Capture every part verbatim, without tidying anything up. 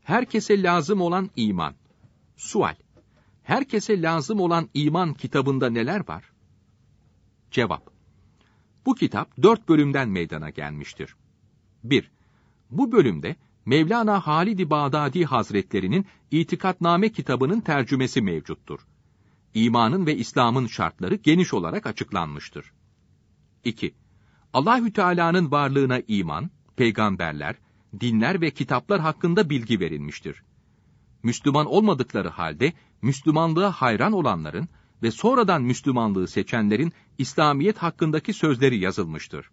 Herkese lazım olan iman. Sual: Herkese lazım olan iman kitabında neler var? Cevap: Bu kitap dört bölümden meydana gelmiştir. bir. Bu bölümde Mevlana Halid-i Bağdadi Hazretlerinin İtikadname kitabının tercümesi mevcuttur. İmanın ve İslam'ın şartları geniş olarak açıklanmıştır. iki. Allahü Teala'nın varlığına iman, peygamberler, dinler ve kitaplar hakkında bilgi verilmiştir. Müslüman olmadıkları halde Müslümanlığa hayran olanların ve sonradan Müslümanlığı seçenlerin İslamiyet hakkındaki sözleri yazılmıştır.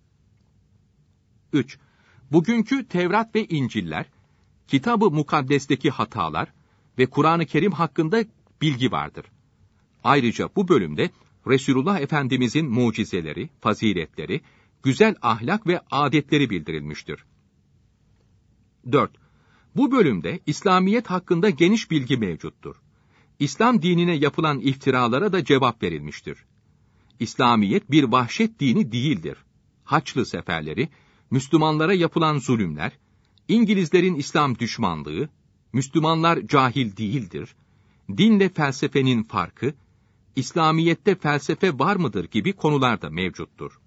üç. Bugünkü Tevrat ve İncil'ler, Kitab-ı Mukaddes'teki hatalar ve Kur'an-ı Kerim hakkında bilgi vardır. Ayrıca bu bölümde Resulullah Efendimizin mucizeleri, faziletleri, güzel ahlak ve adetleri bildirilmiştir. dört. Bu bölümde İslamiyet hakkında geniş bilgi mevcuttur. İslam dinine yapılan iftiralara da cevap verilmiştir. İslamiyet bir vahşet dini değildir. Haçlı seferleri, Müslümanlara yapılan zulümler, İngilizlerin İslam düşmanlığı, Müslümanlar cahil değildir, dinle felsefenin farkı, İslamiyette felsefe var mıdır gibi konular da mevcuttur.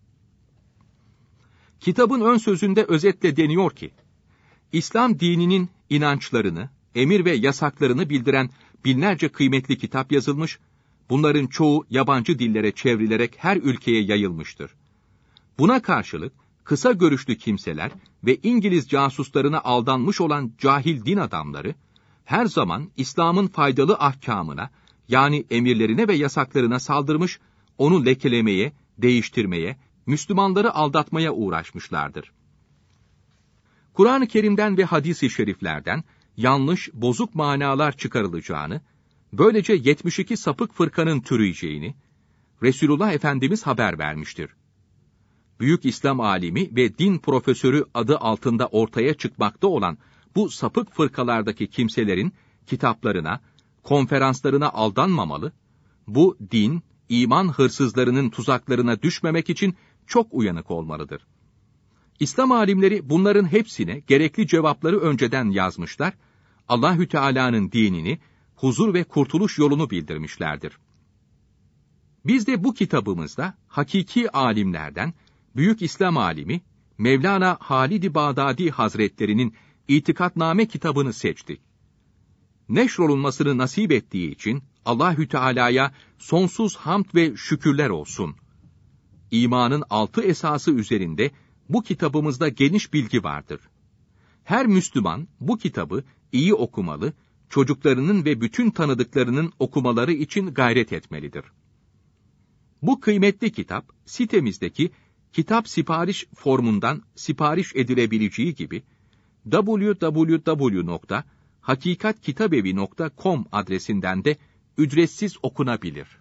Kitabın ön sözünde özetle deniyor ki, İslam dininin inançlarını, emir ve yasaklarını bildiren binlerce kıymetli kitap yazılmış, bunların çoğu yabancı dillere çevrilerek her ülkeye yayılmıştır. Buna karşılık, kısa görüşlü kimseler ve İngiliz casuslarına aldanmış olan cahil din adamları, her zaman İslam'ın faydalı ahkamına, yani emirlerine ve yasaklarına saldırmış, onu lekelemeye, değiştirmeye, Müslümanları aldatmaya uğraşmışlardır. Kur'an-ı Kerim'den ve hadis-i şeriflerden yanlış, bozuk manalar çıkarılacağını, böylece yetmiş iki sapık fırkanın türüyeceğini Resulullah Efendimiz haber vermiştir. Büyük İslam alimi ve din profesörü adı altında ortaya çıkmakta olan bu sapık fırkalardaki kimselerin kitaplarına, konferanslarına aldanmamalı, bu din, iman hırsızlarının tuzaklarına düşmemek için çok uyanık olmalıdır. İslam alimleri bunların hepsine gerekli cevapları önceden yazmışlar, Allahü Teala'nın dinini, huzur ve kurtuluş yolunu bildirmişlerdir. Biz de bu kitabımızda hakiki alimlerden Büyük İslam alimi Mevlana Halid-i Bağdadi Hazretlerinin İtikadname kitabını seçtik. Neşrolunmasını nasip ettiği için Allahü Teala'ya sonsuz hamd ve şükürler olsun. İmanın altı esası üzerinde bu kitabımızda geniş bilgi vardır. Her Müslüman bu kitabı iyi okumalı, çocuklarının ve bütün tanıdıklarının okumaları için gayret etmelidir. Bu kıymetli kitap sitemizdeki kitap sipariş formundan sipariş edilebileceği gibi double-u double-u double-u nokta hakikatkitabevi nokta com adresinden de ücretsiz okunabilir.